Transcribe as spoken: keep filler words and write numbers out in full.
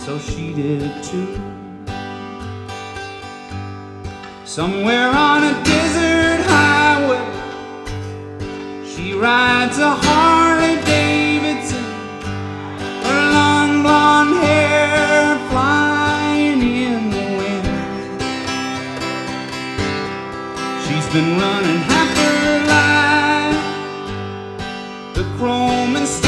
so she did too. Somewhere on a desert highway, she rides a Harley Davidson, her long blonde hair flying in the wind. She's been running half her life, the chrome and steel